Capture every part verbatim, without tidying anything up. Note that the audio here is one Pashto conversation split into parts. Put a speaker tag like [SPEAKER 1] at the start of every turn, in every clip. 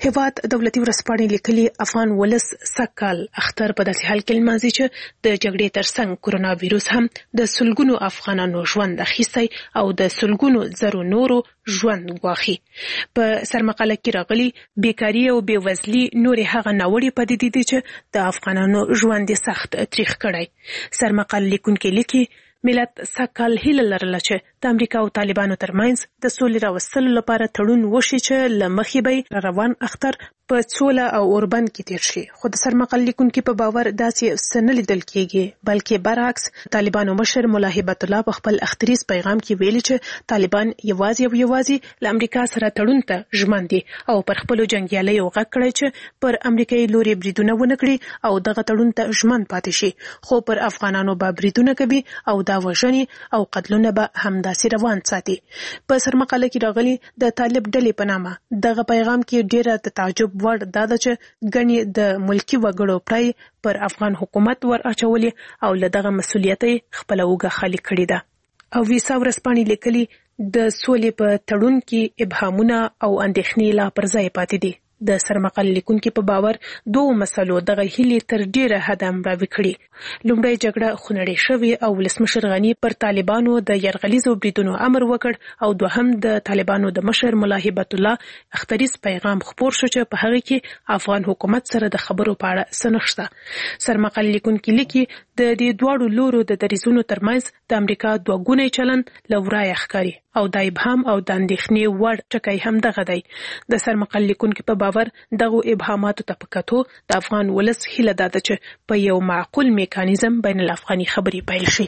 [SPEAKER 1] هیواد دولتي ورځپاڼې لیکلي افغان ولس سږکال اختر په داسې حال کې لمانځي چې د جګړې ترڅنګ کورونا ویروس هم د سلګونو افغانانو ژوند اخیستی او د سلګونو زرو نورو ژوند ګواښي. په سرمقاله کې راغلي بیکاري او بېوزلي نورې هغه ناوړې پدیدې دي چې د افغانانو ژوند یې سخت تریخ کړی. سرمقاله لیکونکي لیکي ملت سږکال هیله لرله چې د امریکا او طالبانو ترمنځ د سولې راوستلو لپاره تړون وشي چې له مخې به روان اختر په سوله او اوربند کې تیر شي. خو د سرمقاله لیکونکي په باور داسې څه نه لیدل کېږي، بلکې برعکس طالبانو مشر ملا هیبت الله په خپل اختریز پیغام کې ویلي چې طالبان یوازې او یوازې له امریکا سره تړون ته ژمن دي او پر خپلو جنګیالیو غږ کړی چې پر امریکایي لوري بریدونه ونه کړي او دغه تړون ته ژمن پاتې شي، خو پر افغانانو به بریدونه کوي او دا وژنې او قتلونه به همداسې روان ساتي. په سرمقاله کې راغلي د طالب ډلې په نامه دغه پیغام کې ډیره د تعجب وړ دا ده چې ګڼې د ملکي وګړو پرای پر افغان حکومت ور اچولې او له دغه مسؤلیت خپله اوږه خالي کړې ده. او ویسا ورځپاڼې لیکلي د سولې په تړون کې ابهامونه او اندېښنې لا پر ځای پاتې دي. د سرمقاله لیکونکي په باور دوه مسلو دغه هیلې تر ډیره حده مراوي کړي. لومړی جګړه خونړۍ شوې او ولسمشر غني پر طالبانو د یرغلیزو بریدونو امر وکړ او دوهم د طالبانو د مشر ملا هیبت الله اختریز پیغام خپور شو چې په هغه کې افغان حکومت سره د خبرو په اړه څه نشته. سرمقاله لیکونکي لیکي د دې دواړو لورو د دریځونو ترمنځ د امریکا دوه ګونی چلند له ورایه ښکاري او د ابهام او د اندېښنې وړ ټکی هم دغه دی. د سرمقاله لیکونکي په باور دغه ابهاماتو ته په کتو د افغان ولس هیله ده چې په یو معقول میکانیزم بین الافغاني خبرې پیل شي.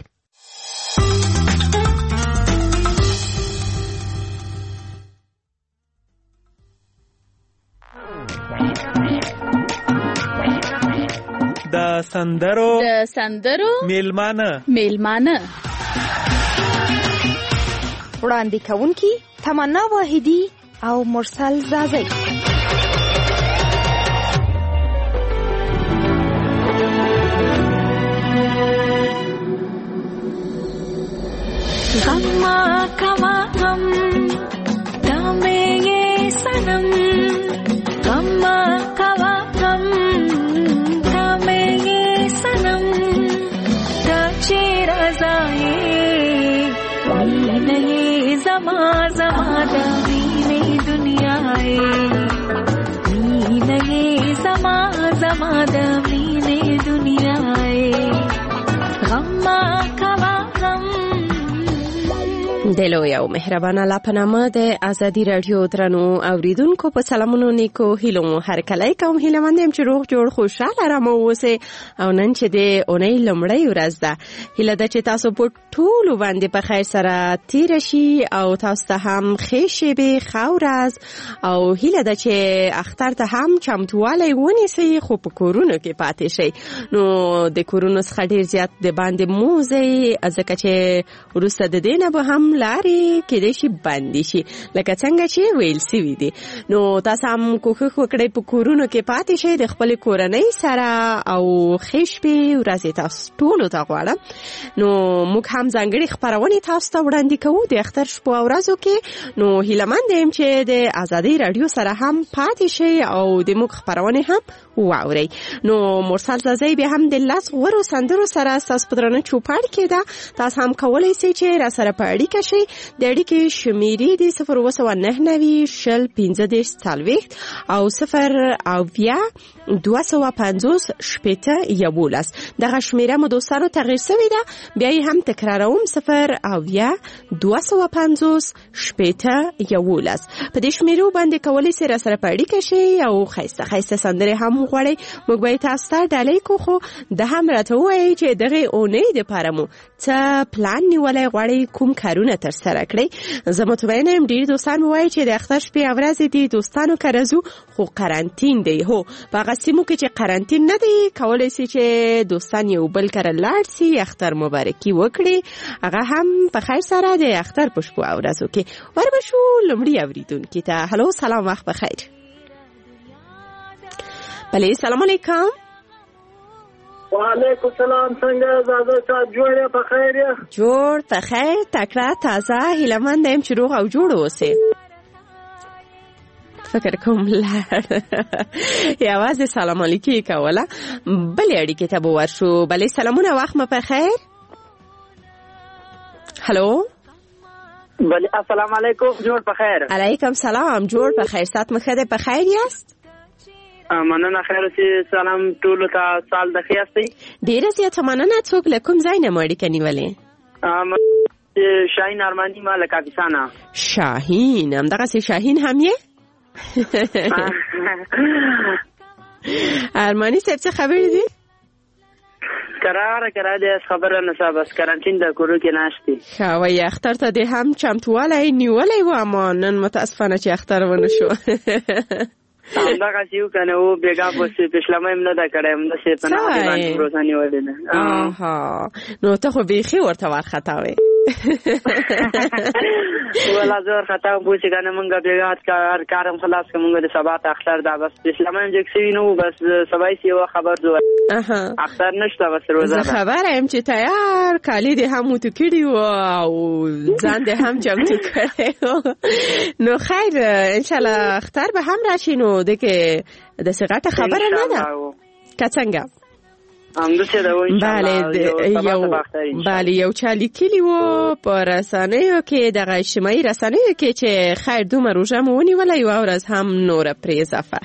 [SPEAKER 2] د سندرو
[SPEAKER 3] د سندرو
[SPEAKER 2] میلمانه
[SPEAKER 3] میلمانه
[SPEAKER 4] وړاندې کوونکي تمنا واحدی او مرسل زازی.
[SPEAKER 5] غم کما غم دامے یہ سنم غم کما غم دامے یہ سنم داچے رضائے نہیں زما زما دامے دنیا نہیں زما زما دامے دنیا غم کما غم.
[SPEAKER 6] د لوی او مهربانه لا پنامه د ازادي رادیو درنو اوریدونکو په سلامونو نیکو هیلو مو هر کله کوم هیله مندم چې روغ جوړ خوشاله را مو اوسه او نن چې د اونۍ لمړی ورځ ده هیله ده چې تاسو په ټول باندې په خیر سره تیر شي او تاسو ته هم خېشې به خورز او هیله ده چې اختر ته هم چمتوالی ونیسي خو په کورونو کې پاتې شي. نو د کورونو څخه ډیر زیات د باندې موزي ځکه چې ورسته د دینه به هم لارې کېدای شي بندې شي لکه څنګه چې ویل سوي دي. نو تاسو هم کوښښ وکړئ په کورونو کې پاتې شئ د خپلې کورنۍ سره او ښې شپې ورځې تاسو ټولو ته غواړم. نو موږ هم ځانګړې خپرونې تاسو ته وړاندې کوو د اختر شپو او ورځو کې. نو هیلهمند یم چې د ازادۍ رادیو سره هم پاتې شئ او د موږ خپرونې هم واورئ. نو مرسل زازی به هم د لاس غوړو سندرو سره تاسو په درنه چوپړ کې ده. تاسو هم کولای شئ چې را سره په اړیکه شئ. د اړیکې شمیرې د صفر اووه سوه نهه نوي شل پنځه دېرش څلوېښت او صفر اویا دوه سوه پنځوس شپېته یولس. دغه شمیره مو دوستانو تغییر شوې ده، بیا یې هم تکراروم صفر اویا دوه سوه پنځوس شپېته یولس. په دې شمیرو باندې کولی شئ را سره په اړیکه شئ او ښایسته ښایسته سندرې هم وغواړئ. موږ به یې تاسو ته ډالۍ کو خو ده هم راته ووایئ چې دغې اونۍ دپاره مو څه پلان نیولی غواړئ، کوم کارونه ترسره کړئ. زه مطمئنه یم ډېر دوستان به وایي چې د اختر شپې او ورځې دي دوستانو کره ځو خو قرنطین دی. هو په هغه سیمو کې چې قرنطین نه دی کولی شي چې دوستان یو بل کره لاړ سي اختر مبارکي وکړي. هغه هم په خیر سره د اختر په شپو او ورځو کې. وربشو لومړي اورېدونکي ته هلو سلام وخت بخیر. بله سلام علیکم.
[SPEAKER 7] وعلیکم السلام. څنګه زاده صاحب جوړ یې په خیر یې؟
[SPEAKER 6] جوړ په خیر تکړه تازه هیلهمند یم چې روغ او جوړ اوسې. فکر کوم لړ یوازې سلام علیکي کوله. بلې اړیکې ته به ورشو. بلې سلامونه، وخت مو په خیر. هلو
[SPEAKER 7] بله السلام علیکم، جوړ په خیر.
[SPEAKER 6] علیکم سلام، جوړ په خیر. سات مو ښه دی؟ په خیر یاست؟
[SPEAKER 7] مننه، خیر اوسې. سلام ټولو ته، سال د ښه یاستئ؟
[SPEAKER 6] ډېره زیاته مننه. څوک له کوم ځای نه مو اړیکه نیولې؟
[SPEAKER 7] شاهین ارمانی، ما له کاپیسا.
[SPEAKER 6] شاهین، همدغسې شاهین هم یې؟ ارمانی صاحب څه خبرې دي؟
[SPEAKER 7] کراره کراره دی خبره نسا، بس کرانتین د کورو کې ناشتي.
[SPEAKER 6] ښه وایي اختر ته دې هم چمتوالی نیولی و، اما نن متاسفانه چې اختر ونه شو.
[SPEAKER 7] همدغسې یو که نه و بېګا پسې پېشلمه یم نه ده کړی، همداسې په نغدې باندې پروسه نیولې ده.
[SPEAKER 6] آها، نو ته خو بیخي ورته وارخطا وې.
[SPEAKER 7] ولا زه وارخطا وم، پوه چې که نه مونږ بېګا هر کار هم خلاص کړه، مونږ د سبا ته اختر ده، بس پېشلمه یم جګ شوي نه وو، بس سبا یې یوه خبر زو اختر نشته، بس روزه ده.
[SPEAKER 6] زه خبره یم چې تیار کالي دې هم وتو کړي وو او ځان دې هم چمتو کړی و. نو خیر انشاءالله اختر به هم راشي، نو دغه داسې غټه خبره نه ده که څنګه؟
[SPEAKER 7] همداسې ده و انشاءالله.
[SPEAKER 6] بله یو چا لیکلي و په رسنیو کې، دغه اجتماعي رسنیو کې چې خیر دومره روژه مو ونیوله، یوه ورځ هم نوره پرې اضافه.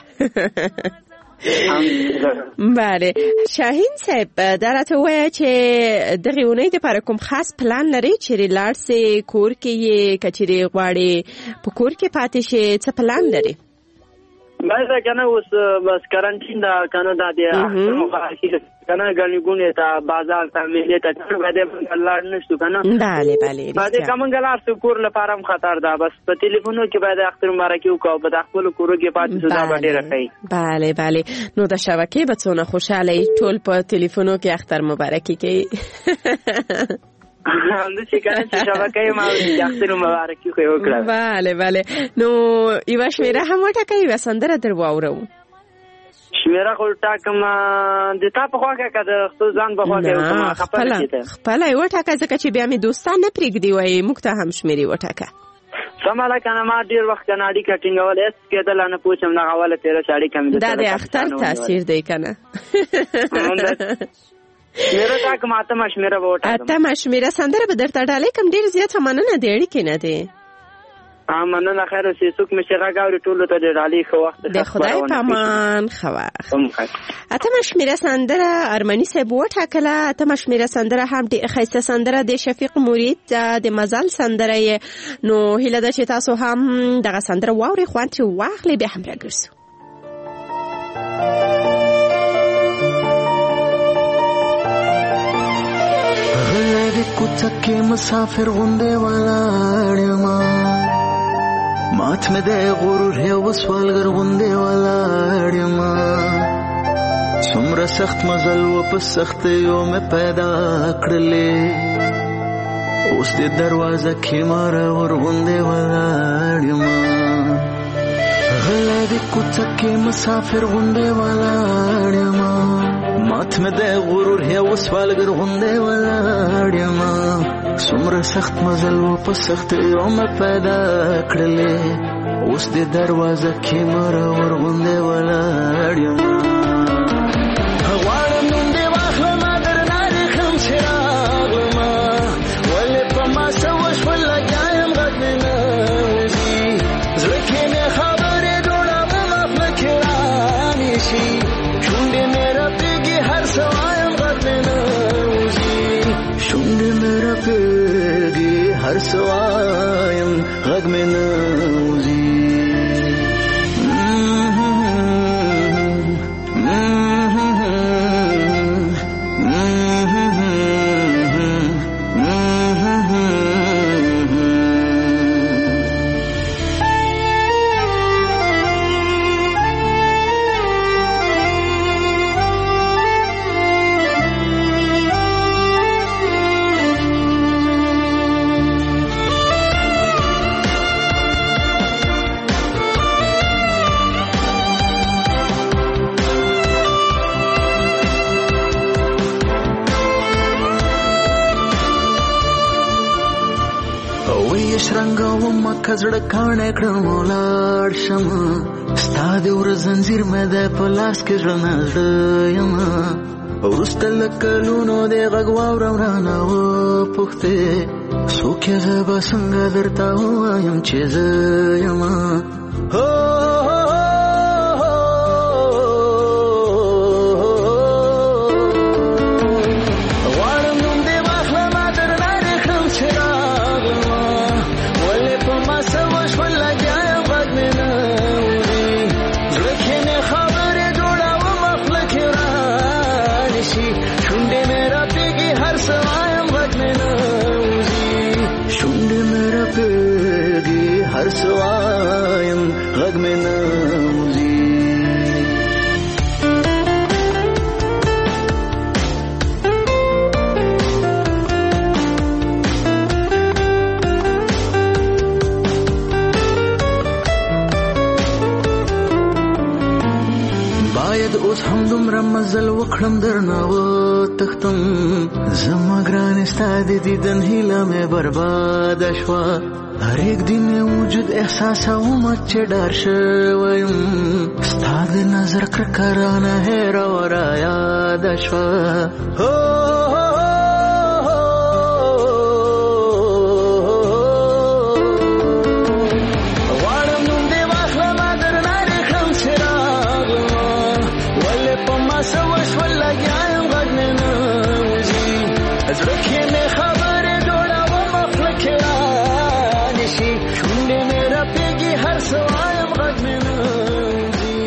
[SPEAKER 6] بله شاهین صاحب، دا راته ووایه چې دغې اونۍ دپاره کوم خاص پلان لرئ؟ چیرې لاړ سئ، کور کې یې، که چیرې غواړې په کور کې پاتې شئ، څه پلان لرئ؟
[SPEAKER 7] بله که نه اوس بس کرانتین ده، که نه دا د که نه ګڼې ګوڼې ته، بازار ته، میلې ته باید موږ لاړ نه شو که نه.
[SPEAKER 6] بله بله
[SPEAKER 7] باید که موږ لاړ شو کور لپاره هم خطر ده، بس په تلیفونو کې باید اختر مبارکي وکړو، په د خپلو کورو کې پاتې شو، دا به ډېره ښه.
[SPEAKER 6] بله بله، نو د شبکې به څونه خوشحاله یې، ټول په تلیفونو کې اختر مبارکي کوي.
[SPEAKER 7] همداسې که نه چې شبکه یې ما چې اختر مبارکي خو یې وکړه.
[SPEAKER 6] بله بله، نو یوه شمېره هم وټاکئ، یوه سندره در واورو.
[SPEAKER 7] شمېره خو ټاکم د تا په خوا کې، که د خپل ځان په خوا کې وکړم خپله
[SPEAKER 6] خپله یې وټاکه، ځکه چې بیا مې دوستان نه پرېږدي، وایي موږ ته هم شمېرې وټاکه.
[SPEAKER 7] سمه ده که نه، ما ډېر وخت که نه اړیکه ټینګوله هېڅ کېدله نه، پوه شم دغه اوله تېره چې اړیکه مې
[SPEAKER 6] دا د اختر تاثیر دی که نه.
[SPEAKER 7] شمېره ټاکم، اتمه شمېره به وټاکم.
[SPEAKER 6] اتمه شمېره سندره به درته ډالۍ کړم. ډېر زیاته مننه، د اړیکې نه دی.
[SPEAKER 7] مننه، خیر اوسې. څوک مې چې غږ اوري ټولو ته د ډالۍ ښه وخت،
[SPEAKER 6] د خدای په امان، ښه وخت. اتمه شمېره سندره ارمني صاحب وټاکله. اتمه شمېره سندره هم ډېره ښایسته سندره د شفیق مرید د مزل سندره یې. نو هیله ده چې تاسو هم دغه سندره واورئ، خوند ترې واخلئ، بیا هم راګرځو.
[SPEAKER 3] غلې کوڅه کې مسافر غوندې ولاړ یم، مات مې د غرور یو سوالګر غوندې ولاړ یم، څومره سخت مزل و په سختیو مې پیدا کړلې، اوس دې دروازه کې مرور غوندې ولاړ یم. غلې د کوڅه کې مسافر غوندې ولاړ یم، مات مې د غرور یو سوالګر غوندې ولاړ یم، څومره سخت مزل و په سختیو مې پیدا کړلې، اوس دې دروازه کې مرور غوندې ولاړ یم. غواړم نوم دې واخلمه، درنه دې کړم چې راغلمه، ولې په ما څه وشول لګیا یم، غږ مې نه وځي، زړه کې مې خبرې جوړوم خپله کې رانیسي، شونډې مې رپېږي هر څه وایم، غږ مې نه وځي، شونډې مې رپېږي هر څه وایم، غږ مې نه وځي. شرنګ و مکه زړه کاڼی کړم ولاړ شم، ستا د ور زنجیر مې د پلاس کې ژوند یم ورسته لکلونو د غږ واورم رانه و پوښتې څوک یې زه به څنګه درته ووایم چې زه یم سوایم غږ مې نه وځي باید اوس هم دومره مزل وکړم درنه وتښتم زما ګرانې ستا د دیدن هیله مې برباده شوه هر ایک دی میں وجود احساسوم چې ډار شویم ستا د نظر کرکرانه هیره ورا یاد شوه غواړم نوم دې واخلمه درنه ریښم چې راغلمه ولې په ما څه وشول لګیا یم غږ مې نه وځي زړه کې مې خبرې جوړومه خوله کې شونډې مې رپېږي هر څه وایم غږ مې نه وځي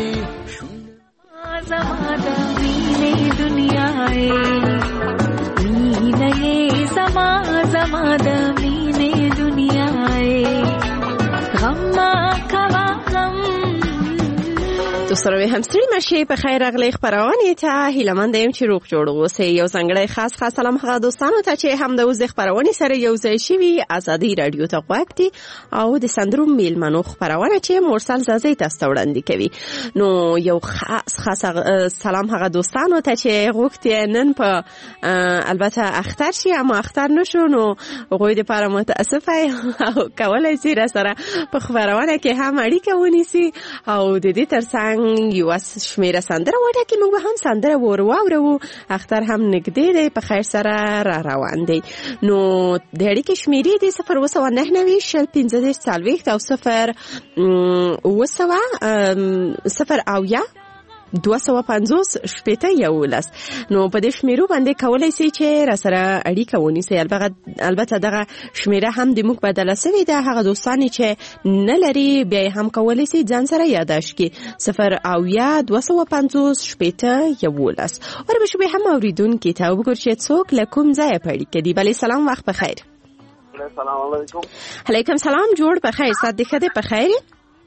[SPEAKER 5] زما د مینې دنیا یې مینه یې زما زما د مینې دنیا یې غم مه کوه غم
[SPEAKER 6] دوستان همستری مشی په خیر اغلی خبرونه ته هیلمند یم چې روغ جوړ اوسئ. یو ځانګړی خاص خاص سلام هغه دوستانو ته چې هم د اوس خبرونه سره یو ځای شوي ازادي رادیو ته غوږ دي او د سندرو میلمنو خبرونه چې مرسل زازی تاسو وړاندې کوي. نو یو خاص خاص سلام هغه دوستانو ته چې غوښتي نن په البته اختر شي اما اختر نشو نو غوی د لپاره متاسفه او کولای شي را سره په خبرونه کې هم اړیکه ونیسي او د دې ترڅنګ یو شمیره سندره وړه کې موږ به هم سندره ورواورو. اختر هم نږدې دی په خیر سره را روان دی. نو د اړیکې شمیرې دي صفر اوه سوه نهه نوي شل پنځه دېرش څلوېښت او صفر اوه سوه صفر اویا دوه سوه پنځوس شپېته یولس. نو په دې شمیرو باندې کولی شئ چې را سره اړیکه ونیسئ. البته دغه شمیره هم د موږ بدله سوې ده. هغه دوستان چې نه لري بیا هم کولی شئ ځان سره یاداشت کړي صفر اویا دوه سوه پنځوس شپېته یولس. وربشو بیا هم اوریدونکي ته وګورو چې څوک له کوم ځایه په اړیکه دي. بلې سلام وخت بخیر.
[SPEAKER 7] السلام علیکم.
[SPEAKER 6] علیکم سلام. جوړ بخیر سات دې ښه دی په خیر یې؟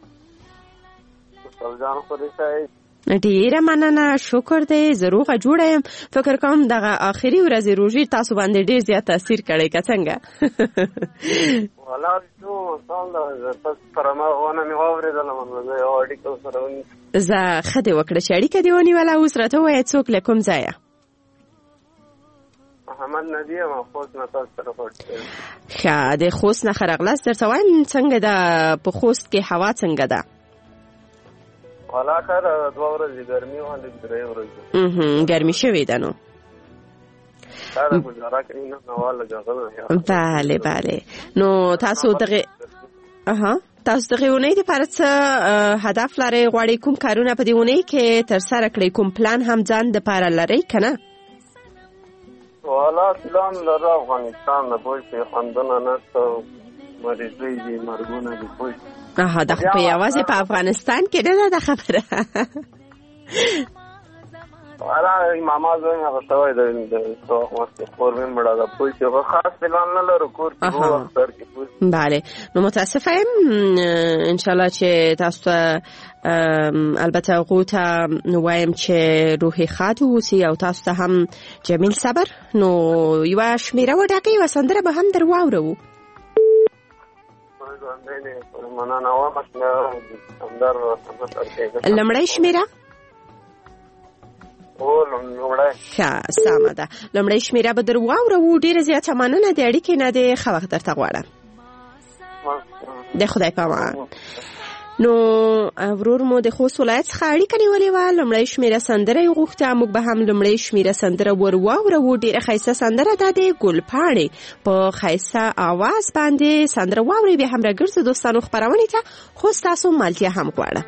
[SPEAKER 6] ډیره مننه شکر دی زه روغه جوړه یم. فکر کوم دغه آخري ورځې روژې تاسو باندې ډیر زیات تاثیر کړی که څنګه؟
[SPEAKER 7] والله جو څنګه تاسو سره ما ونه مې واورېدله زه یو اړیکه ورسره ونیسم.
[SPEAKER 6] زه ښه دې وکړه چې اړیکه دې ونیوله. اوس راته ووایه څوک له کوم ځایه؟
[SPEAKER 7] محمد نبی یم خوست نه تاسو سره پټ یم.
[SPEAKER 6] ښه د خوست نه ښه راغلاست. درته وایم څنګه ده په خوست کې هوا څنګه ده؟
[SPEAKER 7] والا کار دوه ورځې ګرمي وه لږ درې ورځې
[SPEAKER 6] ګرمي شوې ده. نو
[SPEAKER 7] دا ګزاره کوي نه هوا لږه.
[SPEAKER 6] بله بله. نو تاسو دغه اها تاسو دغه اونۍ دپاره څه هدف لرئ؟ غواړئ کوم کارونه په دې اونۍ کې ترسره کړئ؟ کوم پلان هم ځان دپاره لرئ که نه؟
[SPEAKER 7] والا پلان لره افغانستان د پوه شئ خوندونه نشته مریضۍ دي مرګونه دي پوه شئ.
[SPEAKER 6] آها دا خو په یوازې په افغانستان کې نه ده دا خبره.
[SPEAKER 7] والا ماما زوی هغه شوی د خور مې مړه ده پوه شئ. خاص پلان نه لرو کور کې وو اختر کې پوه شئ.
[SPEAKER 6] بله. نو متاسفه یم انشاءالله چې تاسو ته البته هغو ته وایم چې روحي ښاد واوسي او تاسو ته هم جمیل صبر. نو یوه شمیره وټاکئ یوه سندره به هم در واورو. لمړی شمیره ښه سمه ده. لمړی شمیره به در واورو. ډېره زیاته مننه د اړیکې نه د ښه وخت درته غواړم. د خدای په امان. نو ورور مو د خوست ولایت څخه اړیکه نیولې وه. لومړی شمېره سندره یې غوښته، موږ به هم لومړی شمېره سندره ور واورو. ډېره ښایسته سندره ده د ګلپاڼې په ښایسته اواز باندې سندره واورئ. بیا هم راګرځو دوستانو خپرونې ته، خو ستاسو مالتیا هم غواړه.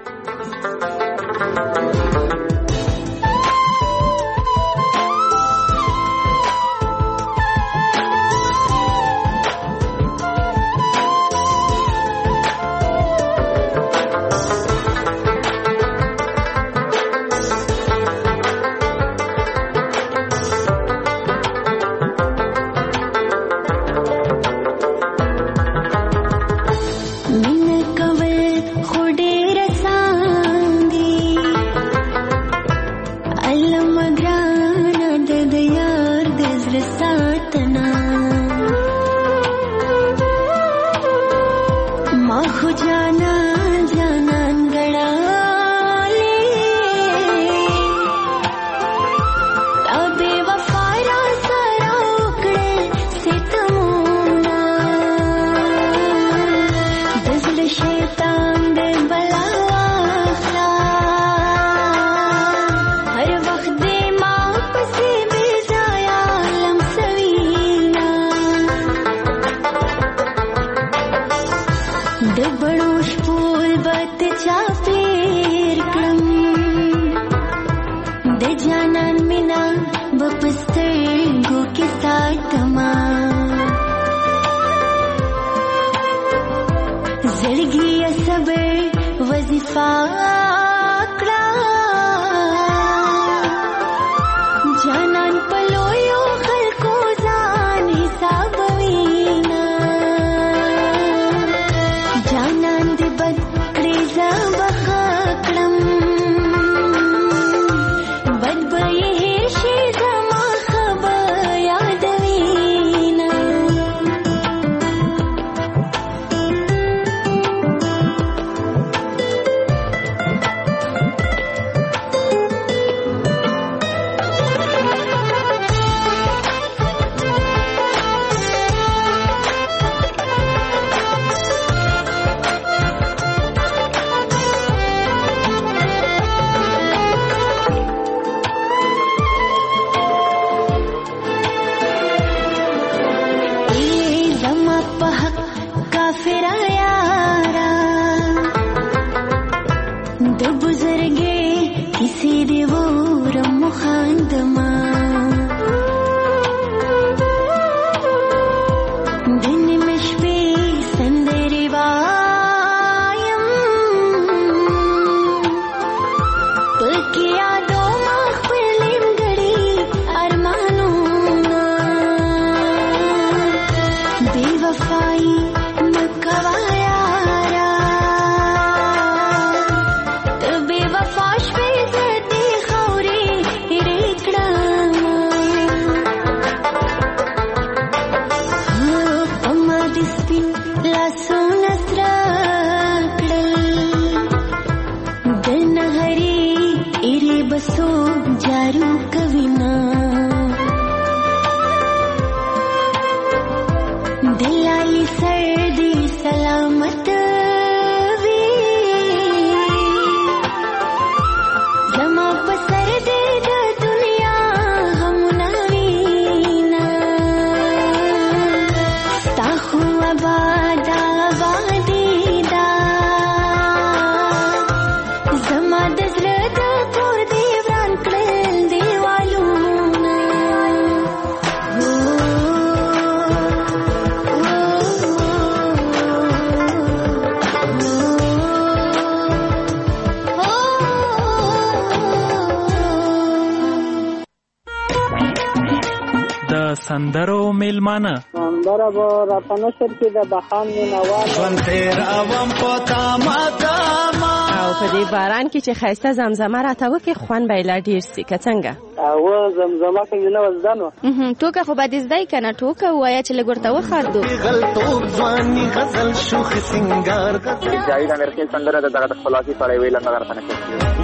[SPEAKER 2] سندرو میلمانه
[SPEAKER 8] سندره به راته نشر کې د بخان مینوال
[SPEAKER 3] ژوند تیر اوم په تاما تاما
[SPEAKER 6] او په دې باران کې چې ښایسته زمزمه راته وکړي خوند به یې لا ډېر سي که څنګه
[SPEAKER 8] او زمزمه کوي نه وزدان و
[SPEAKER 4] ټوکه خو به دې زده یې که نه ټوکه ووایه چې لږ ورته وخاندو
[SPEAKER 3] غلطوب ځواني غزل شوخ سنګار
[SPEAKER 7] جاوید امرخیل سندره د دغه خلاصي سره ویل نه درته نه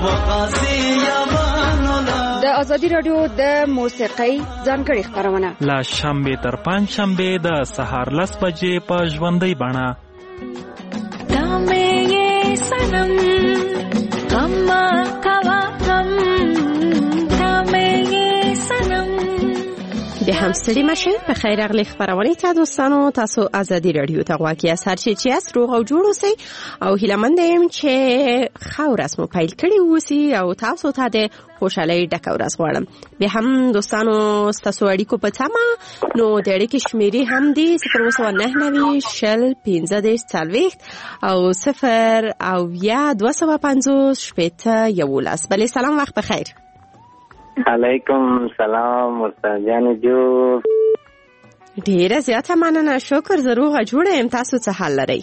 [SPEAKER 3] وقاسي یمانولا
[SPEAKER 4] د ازادي رادیو د موسیقۍ ځانګړې خپرونه
[SPEAKER 2] لا شنبه تر پنځ شنبه د سهار لس بجې په ژوندۍ بڼه
[SPEAKER 5] تا مې सनम गम्मा कवा गम कमे ये सनम.
[SPEAKER 6] بیا هم ستړي مشه. په خیر اغلی خبرونه ته دوستانو، تاسو ازادي رادیو ته واقعي اثر چې چې اس روغ او جوړ اوسئ او هیله مند یم چې ښه ورځ مو پیل کړې اوسي او تاسو ته د خوشحالۍ ډکه ورځ غواړم. بیا هم دوستانو ستاسو اړیکو په تمه نو د اړیکې شمیرې هم دي صفر اووه سوه نهه نوي شل پنځه دېرش څلوېښت او صفر او یا دوه سوه پنځوس شپېته یولس. بلې سلام، وخت بخیر.
[SPEAKER 9] علیکم سلام مرتضی جان جو.
[SPEAKER 6] ډیره زیاته مننه. شکر زه روغه جوړه یم. تاسو څه حال لرئ؟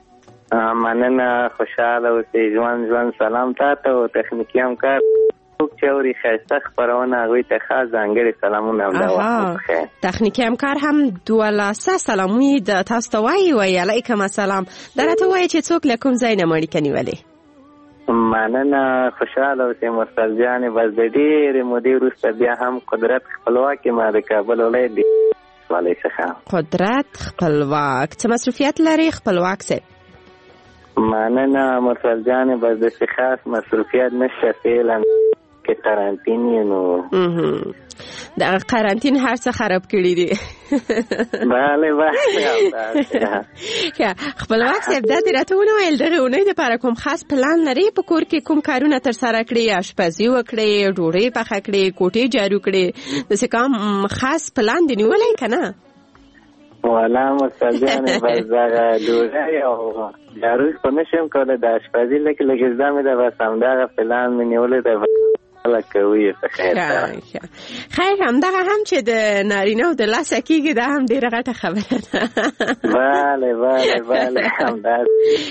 [SPEAKER 9] مننه، خوشحاله اوسئ. ژوند ژوند سلام تاته او تخنیکي همکار څوک چې اوري ښایسته خپرونه هغوی ته خاص ځانګړي سلامونه هم دا وخت بخیر.
[SPEAKER 6] تخنیکي همکار هم دولسه سلاموي د تاسو ته وایي وایي علیکم السلام. دا راته وایي چې څوک له کوم ځای نه مو اړیکه نیولې؟
[SPEAKER 9] مننه، خوشحاله اوسئ مرسل جانې. بس د ډېرې مودې وروسته بیا هم قدرت خپلواک ما د کابل ولایت د ولایت څخه.
[SPEAKER 6] قدرت خپلواک څه مصروفیت لري خپلواک صاحب؟
[SPEAKER 9] مننه مرسل جانې، بس داسې خاص مصروفیت نشته، فعلا کې قرنطین یې نو
[SPEAKER 6] د قرنطین هر څه خراب کړي دي.
[SPEAKER 9] بله بله.
[SPEAKER 6] خپلواک صاحب دا دې راته ونویل دغې اونۍ دپاره کوم خاص پلان لرې په کور کې کوم کارونه ترسره کړې؟ اشپزي وکړې، ډوډۍ پخه کړې، کوټې جارو کړې، داسې کوم خاص پلان دې نیولی که نه؟
[SPEAKER 9] والا مرسل جانې بس دغه ډوډۍ او جارو خو نه شم کولی، د اشپزي لږ لږ زده مې ده، بس همدغه پلان مې نیولی ده. کوي په خیر
[SPEAKER 6] خیر همدغه هم چې د نارینه او د لاسه کېږي دا هم ډېره غټه خبره ده.
[SPEAKER 9] بله بله بله همداسې.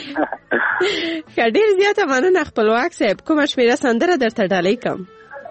[SPEAKER 6] ښه، ډېر زیاته مننه خپلواک صاحب. کومه شمېره سندره درته ډالۍ کړم؟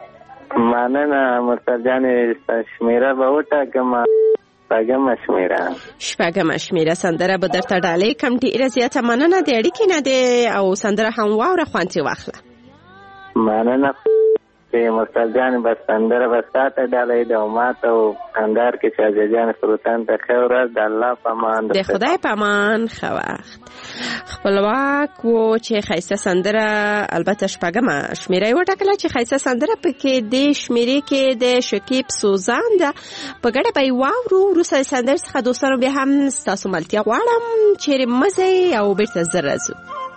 [SPEAKER 9] مننه مرسل جانې، شمېره به وټاکم، شپږمه شمېره.
[SPEAKER 6] شپږمه شمېره سندره به درته ډالۍ کړم. ډېره زیاته مننه د اړیکې نه دی او سندره هم واوره، خوند یې واخله.
[SPEAKER 9] مننه مرسل جان، بس سندره به ساته ډالۍ ده او ما ته او اندار کې چې اجازه جان سلطان ته ښه ورځ، د الله په امان،
[SPEAKER 6] د خدای په امان، ښه وخت. خپلواک و چې ښایسته سندره، البته شپږمه شمېره یې وټاکله چې ښایسته سندره پکې دې شمېرې کې د شکیب سوزان ده. په ګډه به یې واورو. وروسته د سندرې څخه دوستانو بیا هم ستاسو ملتیا غواړم چیرې مه ځئ او بېرته زر راځو.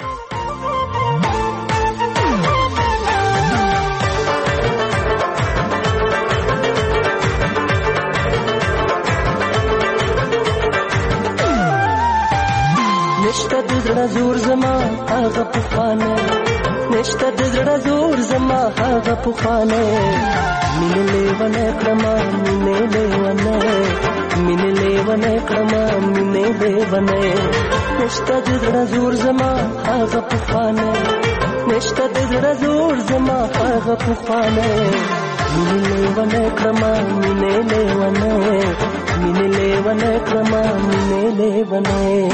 [SPEAKER 3] نشته د زړه زور زما هغه پخوانی، نشته د زړه زور زما هغه پخوانی، مینې لیونی کړمه مینې لیونی، مینې لیونی کړمه مینې لیونی. نشته د زړه زور زما هغه پخوانی، نشته د زړه زور زما هغه پخوانی، مینې لیونی کړمه مینې لیونی، مینې لیونی کړمه مینې لیونی.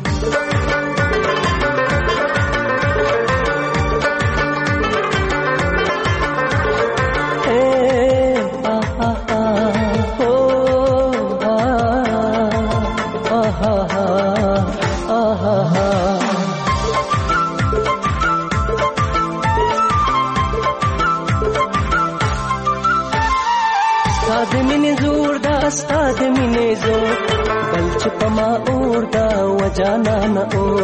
[SPEAKER 3] ستا د مینې زور بل چې په ما اور دا وجانانه اور،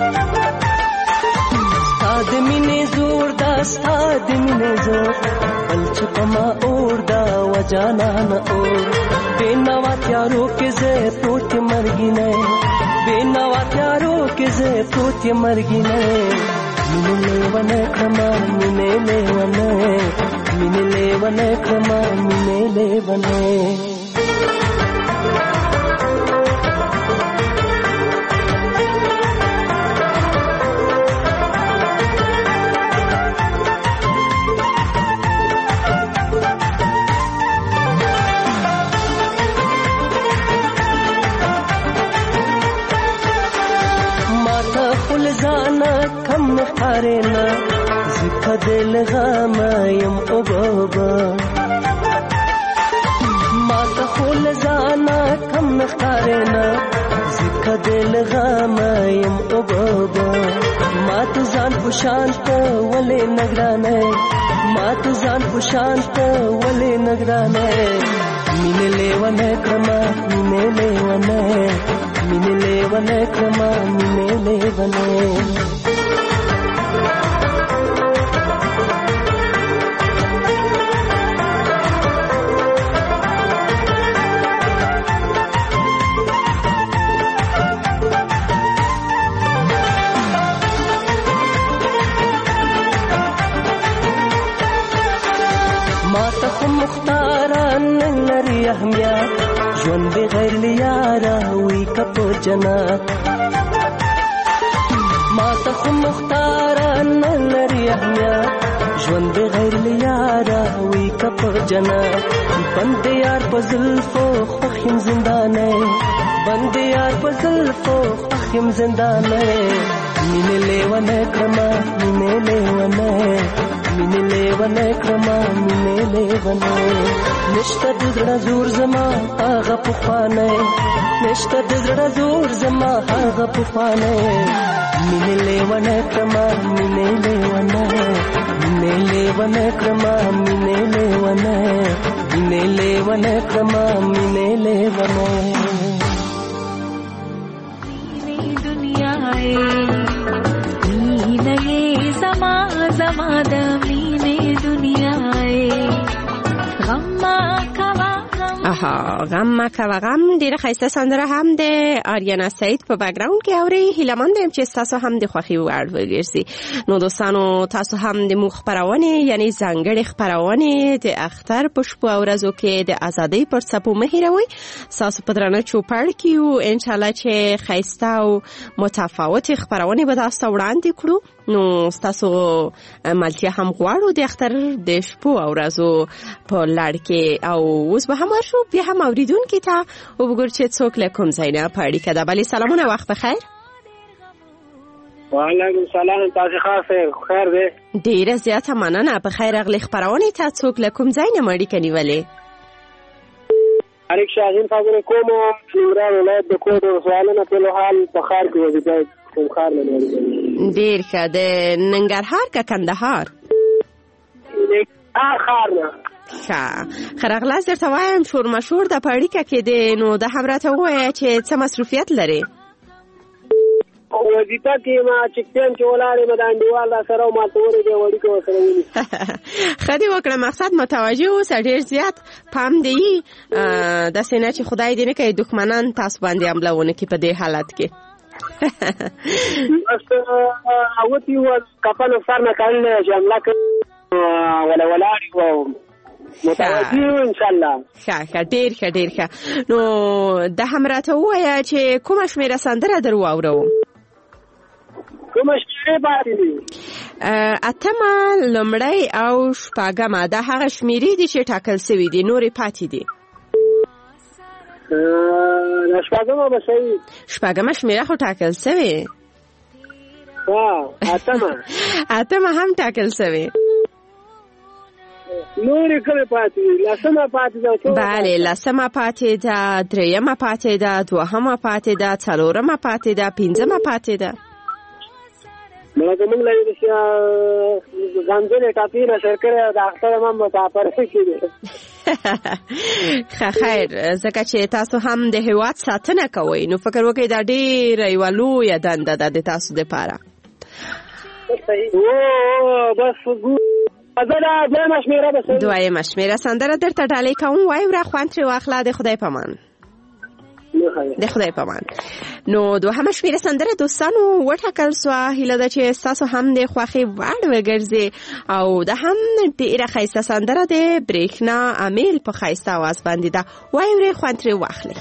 [SPEAKER 3] ستا د مینې زور دا ستا د مینې زور بل چې په ما اور دا وجانانه اور. بې نوا تیارو کې زه پروت یم مرګینی، بې نوا تیارو کې زه پروت یم مرګینی. مینې لیونی کړمه مینې لیونی، مینې لیونی کړمه مینې لیونی. کم نخارنا زکا دل غام یم او بابا، ما تا خول زانا کم نخارنا زکا دل غام یم او بابا، مات ځان پشانت ولې نگرانه مات ځان پشانت ولې نگرانه مینه لیونه کما مینه لیونه مینه لیونه کما مینه لیونه ژوند بغیر لیاره وی کپو جنات ما ته خو مختاره نه لري اهمیت ژوند بغیر لیاره وی کپو جنات بند یار په زلفو خوښ یم زندانه بند یار په زلفو خوښ یم زندانه مینه لیونه کړمه مینه لیونه مینه لیونه کړمه مینه لیونه نشته د زړه زور زما هغه پخوانی نشته د زړه زور زما هغه پخوانی مینه لیونه کړمه مینه لیونه مینه لیونه کړمه مینه لیونه مینه لیونه کړمه مینه لیونه
[SPEAKER 5] دنیا مینه زما زما د مینه دنیا
[SPEAKER 6] آها غم مکوه غم ډیره ښایسته سندره هم د آریانا سعید په بک‌ګراوند کې اوري. هیله مند یم چې تاسو هم د خوښي وړ وګرځي. نو دوستانو تاسو هم د موږ خپرونې یعنی ځانګړې خپرونې د اختر په شپو او ورځو کې د ازادۍ پر څپو مه هېروئ. ستاسو په درانه چوپړ کې یو انشاءالله چې ښایسته او متفاوتې خپرونې به تاسو ته وړاندې کړو. نو ستاسو ملتیا هم غواړو د اختر د شپو او ورځو په لړ کې او اوس به هم ورشو بیا هم اوریدونکي ته وګورو چې څوک له کوم ځای نه په اړیکه ده. بلې سلامونه، وخت بخیر.
[SPEAKER 8] وعلیکم سلام، تاسو خاصه خیر دی؟
[SPEAKER 6] ډیره زیاته مننه. په خیر راغلی. خپرونې ته څوک له کوم ځای نه اړیکه نیولې؟
[SPEAKER 8] اړیک شاهین خبرې کوم. نوران ولایت د کوټ ولسوالۍ په حال په خار کې وځي. کوم خار نه لري؟
[SPEAKER 6] ډیر ښه. د ننګرهار که کندهار؟
[SPEAKER 8] هر خار نه.
[SPEAKER 6] ښه خراغلاس درته وایم شور مشور د پاړیکه کې دی. نو د هم راته ووایه چې څه مصروفیت لري؟
[SPEAKER 8] وظیفه کې ما چې ټیم چې ولاړې مې د انډیوال را سره ماتورې دی وړي کې ورسره ونی
[SPEAKER 6] ښه دې وکړه. مقصد متوجه اوسه. ډېر زیات پام دی داسې نه چې خدای دې نه کوي دښمنان تاسو باندې حمله ونه کړي په دې حالت کې.
[SPEAKER 8] اوتی و کپانو سر نه کړل چې حمله کوي ولا ولاړې و متوجه ان شاء الله.
[SPEAKER 6] ښه ښه ډېر ښه ډېر ښه. نو د هم راته ووایه چې کومه شمېره سندره در واورو؟
[SPEAKER 8] کومه شمېرې پاتې دي؟
[SPEAKER 6] اتمه، لومړی او شپږمه. دا هغه شمېرې دي چې ټاکل سوي دي، نورې پاتې دي.
[SPEAKER 8] شپږمه به صحیح.
[SPEAKER 6] شپږمه شمېره خو ټاکل سوې.
[SPEAKER 8] اتمه
[SPEAKER 6] اتمه هم ټاکل سوې.
[SPEAKER 8] نورې کومې پاتې دي؟ لسمه پاتې ده.
[SPEAKER 6] بله، لسمه پاتې ده، درېیمه پاتې ده، دوهمه پاتې ده، څلورمه پاتې ده، پنځمه پاتې ده.
[SPEAKER 8] مړه موږ لري چې ځانځلې ټاپي نه شرکره د اختر هم مسافر کېږي.
[SPEAKER 6] ښه خیر، ځکه چې تاسو هم د هېواد ساتنه کوئ نو فکر وکړئ دا ډېره یوه لویه دنده ده د تاسو دپاره.
[SPEAKER 8] بس دویمه شمېره به صحیح.
[SPEAKER 6] دویمه شمېره سندره درته ډالۍ کوم. وایو را خوند ترې واخله. د خدای پامان. د خدای پامان. نو دوهمه شمېره سندره دوستانو وټاکل سوه. هیله ده چې ستاسو هم د خوښې وړ وګرځي او د هم ډېره ښایسته سندره د برېښنا امیل په ښایسته اواز باندې ده. وایو را خوند ترې واخلئ.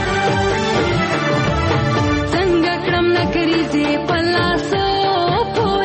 [SPEAKER 5] څنګه کړم نکرې دې پلاسو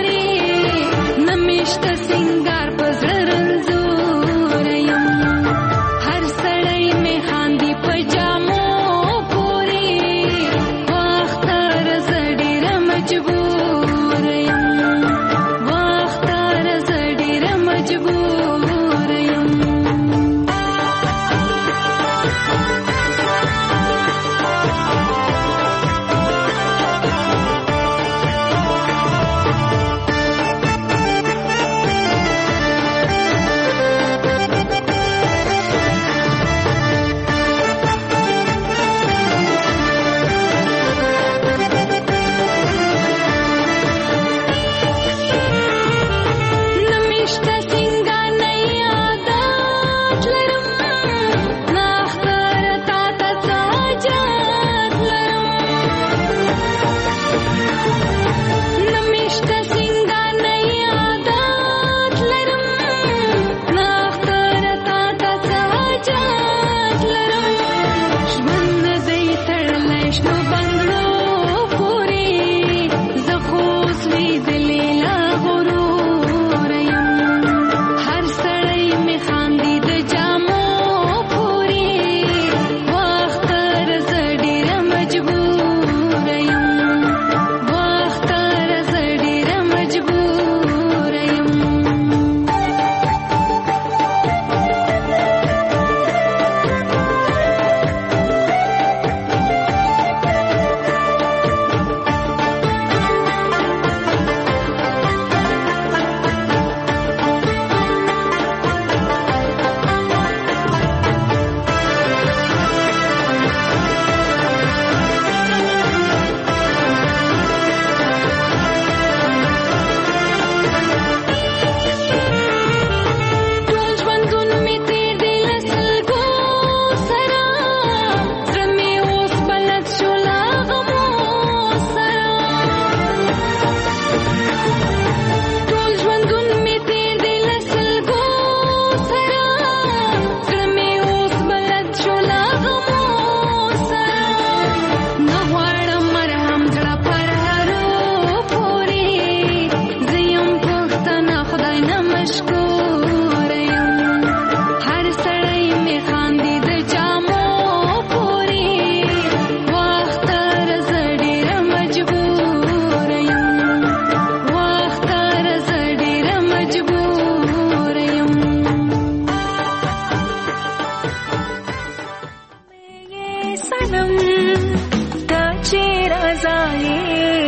[SPEAKER 5] صنم تا چیرې ځای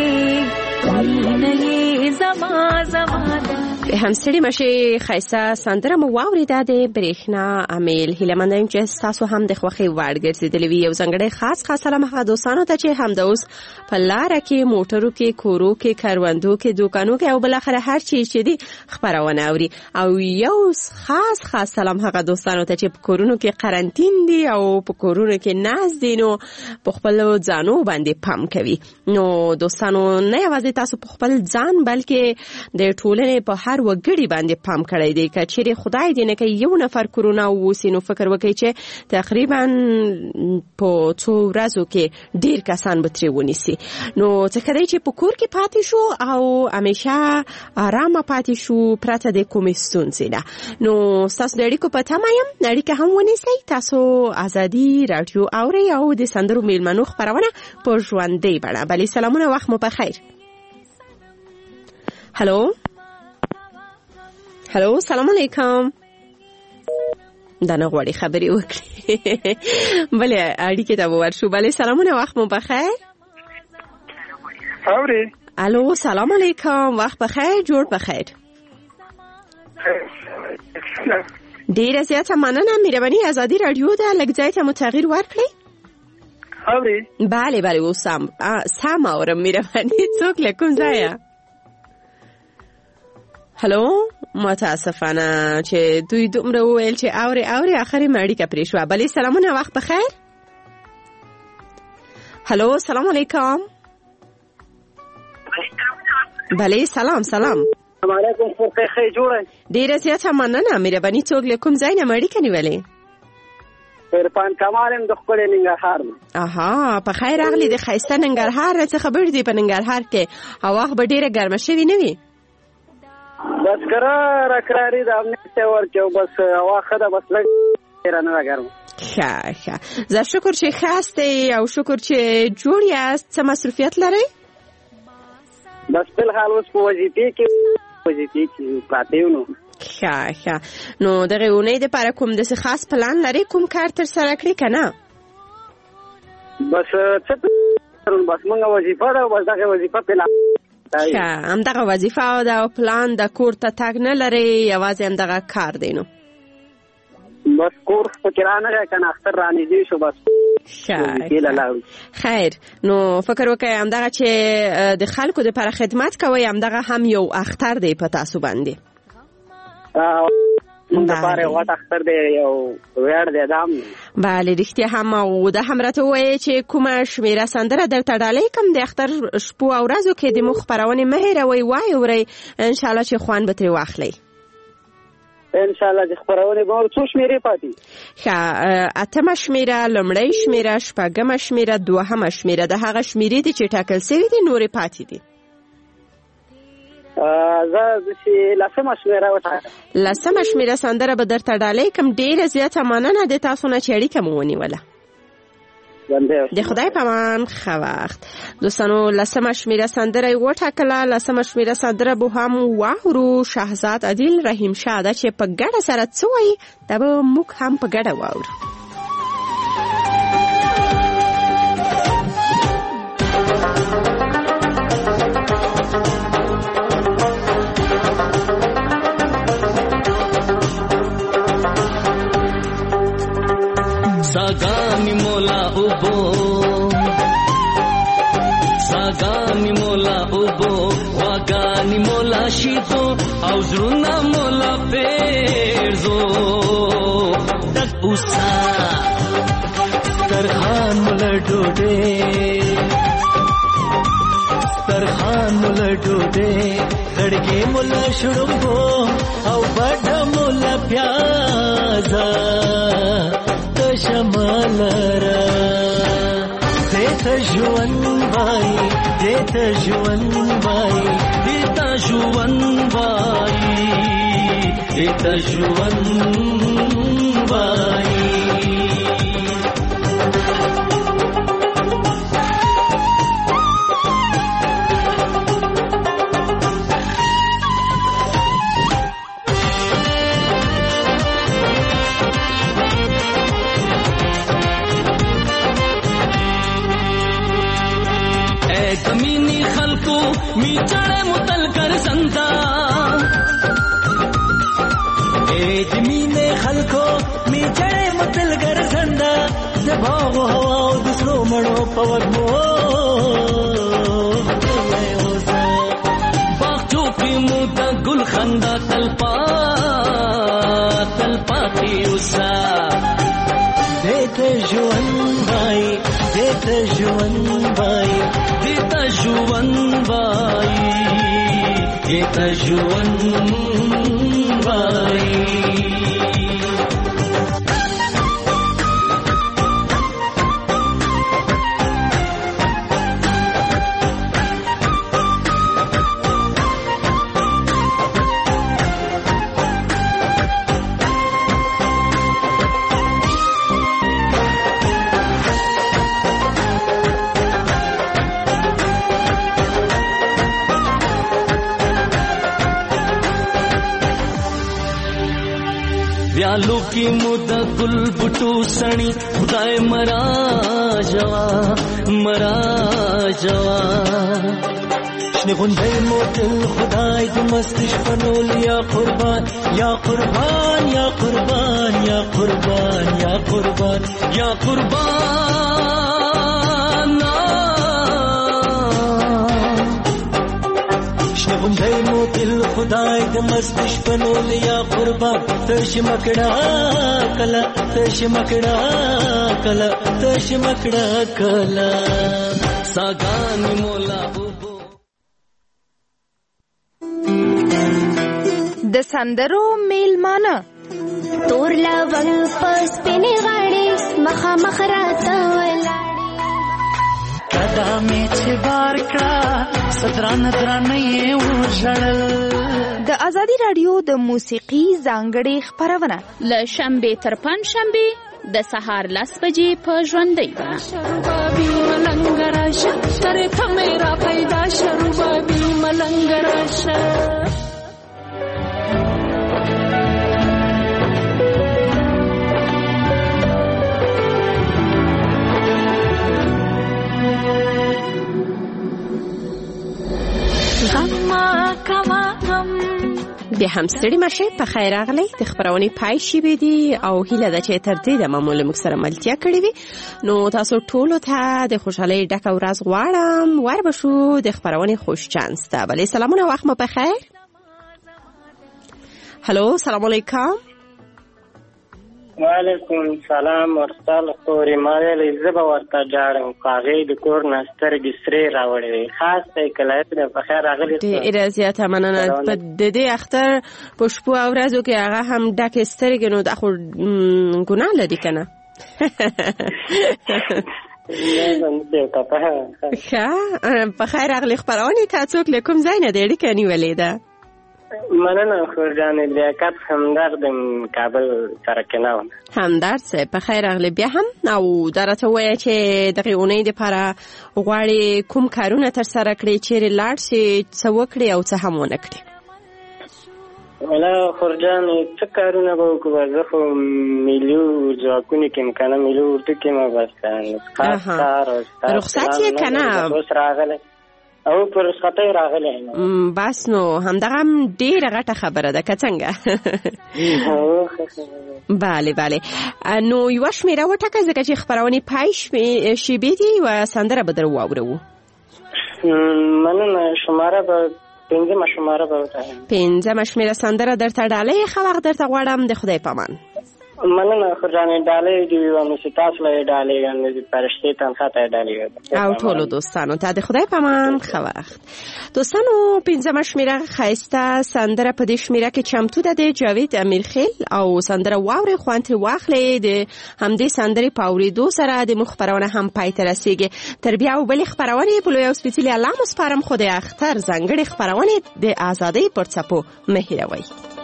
[SPEAKER 5] نه زما زما
[SPEAKER 6] هم ستړي مشي خیسه سندره مو واوریده د برېښنا امیل هیله مند یم چې تاسو هم د خوښي وړ ګرځېدلې وي. یو ځانګړی خاص خاص سلام هغه دوستانو ته چې هم د اوس په لاره کې موټرو کې کورو کې کاروندو کې دوکانو کې او بالاخره هر چی چې دي خبرونه اوري. او یو خاص خاص سلام هغه دوستانو ته چې په کورونو کې قرنټین دي او په کورونو کې ناز دي نو په خپل ځانو باندې پام کوي. نو دوستانو نه یوازې تاسو په خپل ځان بلکې د ټولنې په هر وګړي باندې پام کړی دی. که چیرې خدای دې نه کوي یو نفر کورونا ووسي نو فکر وکړئ چې تقریبا په څو ورځو کې ډیر کسان به ترې ونیسي. نو څه کېدای چې په کور کې پاتې شو او همیشه آرامه پاتې شو پرته د کومې ستونزې نه. نو ستاسو د اړیکو په تمه یم، اړیکه هم ونیسئ. تاسو ازادي راډیو اورئ او د سندرو میلمنو خپرونه په ژوندۍ بڼه. بلې سلامونه، وخت مو په خیر. هلو هلو سلام علیکم. دا نه غواړي خبرې وکړي. بلې اړیکې ته به ورشو. بلې سلامونه، وخت مو په خیر.
[SPEAKER 10] اوري
[SPEAKER 6] الو سلام علیکم، وخت په خیر، جوړ په خیر. ډیره زیاته مننه. مهرباني ازادي راډیو ده لږ ځای ته مو تغییر ورکړئ.
[SPEAKER 10] اوري
[SPEAKER 6] بله بله اوس سم سم اورم. مهرباني څوک له کوم ځایه؟ هلو متاسفانه چې دوی دومره وویل چې اوري اوري اخر یې اړیکه پرې شوه. بلې سلامونه، وخت په خیر. هلو سلام علیکم. بلې سلام سلام
[SPEAKER 8] علیکم. خو خیر جوړه.
[SPEAKER 6] ډیره زیاته مننه. مهرباني څوک له کوم ځای نه اړیکه نیولې؟
[SPEAKER 8] عرفان کمال د خپل ننګرهار.
[SPEAKER 6] اها په خیر راغلی. د ښایسته ننګرهار څه خبر دی په ننګرهار کې؟ هوا به ډیره ګرمه شوې نه وي؟
[SPEAKER 8] بس قرار اقراری د امنیت ورکو بس هوا خده بس لږ نه راګرم.
[SPEAKER 6] ښه ښه زه شکر چې خاصه او شکر چې جوړ یاست. څه مصروفیت لرئ؟
[SPEAKER 8] بس په حال اوس په وظیفه کې وظیفه کې پاتې ونو.
[SPEAKER 6] ښه ښه نو دغه اونۍ د پاره کوم د خاص پلان لري؟ کوم کار تر سره کړی کنه؟
[SPEAKER 8] بس څه بس موږ وظیفه ده بس دغه وظیفه په
[SPEAKER 6] ښه همدغه وظیفه او د پلان د کور ته تګ نه لري، یوازې همدغه کار دی. نو
[SPEAKER 8] بس کور فکر نه کنه اختر رانیږي شو بس.
[SPEAKER 6] ښه خیر نو فکر وکړئ همدغه چې د خلکو د لپاره خدمت کوئ همدغه هم یو اختر دی په تاسو باندې.
[SPEAKER 8] د پاره وخت اختر دی یو ویاړ دی دام.
[SPEAKER 6] بله رښتیا هم او د هم راته وایي چې کومه شمیره سندره درته ډالۍ کوم د اختر شپو او ورځو کې د مو خپرونې مه هېروئ، وایې ورئ انشاءالله چې خوند به ترې واخلئ.
[SPEAKER 8] انشاءالله د خپرونې به څو شمیرې پاتې؟
[SPEAKER 6] ښه اتمه شمیره، لومړۍ شمیره، شپږمه شمیره، دوهمه شمیره. د هغه شمیرې دي چې ټاکل سوي دي، نورې پاتې دي.
[SPEAKER 8] زه چې لسمه شمیره وټاکم.
[SPEAKER 6] لسمه شمیره سندره به درته ډالۍ کوم. ډېره زیاته مننه د تاسو نه چې اړیکه مو ونیوله. د خدای په امان. ښه وخت دوستانو. لسمه شمیره سندره یې وټاکله. لسمه شمیره سندره به هم واورو. شهزاد عادل رحیم شاه ده چې په ګډه سره څه وایي دا به موږ هم په ګډه واورو.
[SPEAKER 3] सागानी मोला उबो सागानी मोला उबो वागानी मोला शीतो आउजरुना मोला पेरजो तक उसा तरखान मोला डोडे तरखान मोला डोडे खड़गे मोला शुड़ुंगो औ बड़ा मोला प्याजा شمالرا دیتا جوان بای دیتا جوان بای دیتا جوان بای دیتا جوان بای مینی خلقو می چړې متل کر سنتا اے مینی خلقو می چړې متل کر سندا د باغ هوا او د سرو مړو په وګمو باغ چوکي مو د ګل خندا تلپا تلپا کی اوسا دیتا ژوند بای دیتا ژوند بای دیتا ژوند بای دیتا ژوند بای व्यालो की मुदा गुल बुटू सणी खुदाए मरा जवा मरा जवा शने गुंदे मोतिल खुदाए की मस्तिश पनोल या कुर्बान या कुर्बान या कुर्बान या कुर्बान या कुर्बान या कुर्बान शने गुंदे मोतिल खुदाए की मस्तिश पनोल या कुर्बान तश मकड़ा कला तश मकड़ा कला तश मकड़ा कला सागान मोला बुबो
[SPEAKER 4] د سندرو میلمانه
[SPEAKER 5] تور لونګ پس پنې غاړي مخه مخ راته ولاړې
[SPEAKER 3] کدا مې چې بار کړه ستران درانه یې وژړل
[SPEAKER 4] د ازادي رادیو د موسیقي ځانګړې خپرونه
[SPEAKER 11] له شنبې تر پنځشنبې د سهار لس بجې په ژوندۍ بڼه
[SPEAKER 5] شربابي ملنګ راشه طرفه مې را پیدا شربابي ملنګ راشه
[SPEAKER 6] بیا هم ستړي مشه په خیر راغلی د خبرونې پای شي بيدي او هیله ده چې تر دې د معمول موږ سره ملتیا کړې وي نو تاسو ټول ته د خوشحالۍ ډکه ورځ غواړم ور بشو د خبرونې خوش چانس ته بلې سلامونه وخت مو په خیر هلو سلام علیکم
[SPEAKER 12] وعلیکم سلام ورسال خوري ماره لزبه ورته جاړم کاغې د کور نسترګې سری راوړې خاص ته کلایت نه په خیر راغلی
[SPEAKER 6] ډېر زیاته مننه په دې اختر په شپو او ورځو کې هغه هم ډک سترګې نو د خو ګناه لري کنه ښه په خیر راغلی خبرونه تا څوک له کوم ځای نه دی اړیکه نیولې ده
[SPEAKER 12] مننه خورجانې لیاقت همدرد کابل سره کناو
[SPEAKER 6] همدرد صاحب په خیر راغلی بیا هم او درته وایه چې دغه اونۍ دپاره غواړې کوم کارونه ترسره کړې چیرې لاړ شې څه وکړې او څه هم ونه کړې
[SPEAKER 12] ولا خورجانې څه کارونه به وکړو زه خو ملي ځواکونو کې یم که نه ملي اردو کې یم بس
[SPEAKER 6] رخصت یې که نه
[SPEAKER 12] اوس راغلی او پر رخصتۍ راغلی
[SPEAKER 6] بس نو همدغه هم ډېره غټه خبره ده که څنګه بله بله نو یوه شمېره وټاکه ځکه چې خپرونې پای شیبې دي یوه سندره به در واورو
[SPEAKER 12] مننه شماره به پنځمه شماره به وټاکم
[SPEAKER 6] پنځمه شمېره سندره درته ډالۍ ښه وخت درته غواړم د خدای په امان
[SPEAKER 12] مننه خورجانې ډالۍ دې وي نو چې تاسو له یې ډالۍ ګڼلې فرښتې تنخوا ته یې ډالۍ
[SPEAKER 6] او ټولو دوستانو ته د خدای په امان ښه وخت دوستانو پنځمه شمېره ښایسته سندره په دې شمېره کې چمتو ده د جاوید امیرخیل او سندره واورئ خوند ترې واخلئ د همدې سندرې په اورېدو سره د موږ خپرونه هم پای ته رسېږي تر بیا او بلې خپرونې په لوی او سپېڅلي الله مو سپارم خو د اختر ځانګړې خپرونې د ازادۍ پر څپو مه هېروئ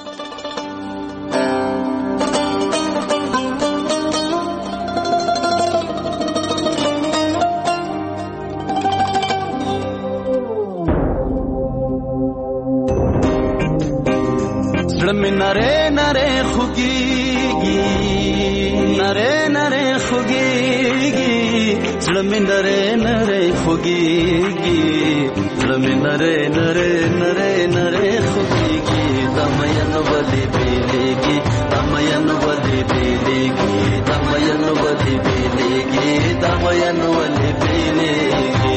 [SPEAKER 3] زړه نره نره خوږیږي نره نره خوږیږي زړه مې نری نری خوږېږي زړه مې نری نری نری نری خوږېږي دا مین ولې بېلېږي دا مین ولې بېلېږي دا مین ولې بېلېږي دا مین ولې بېلېږي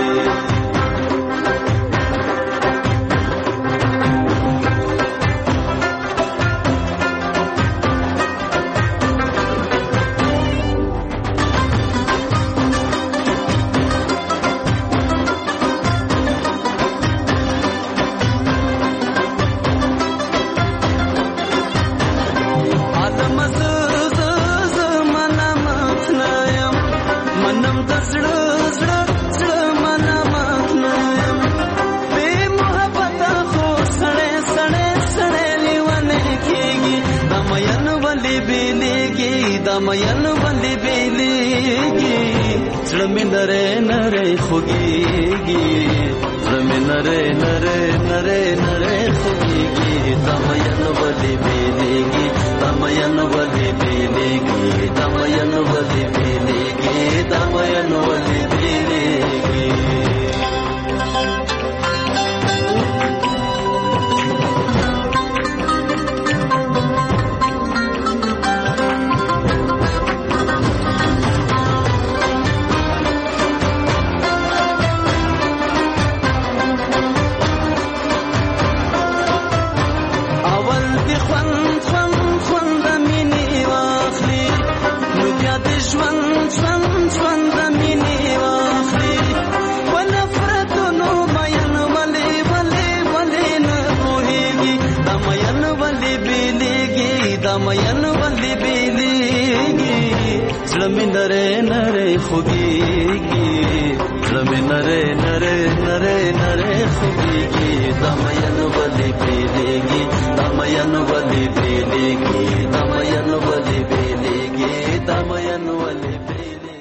[SPEAKER 3] مین ولې بېلېږي زړه مې نری نری خوږېږي زړه مې نری نری نری نری خوږېږي دا مین ولې بېلېږي دا مین ولې بېلېږي دا مین ولې بېلېږي دا مین ولې بېلېږي مین ولې بېلېږي زړه مې نری نری خوږېږي زړه مې نری نری نری نری خوږېږي دا مین ولې بېلېږي دا مین ولې بېلېږي دا مین ولې بېلېږي دا مین ولې بېلېږي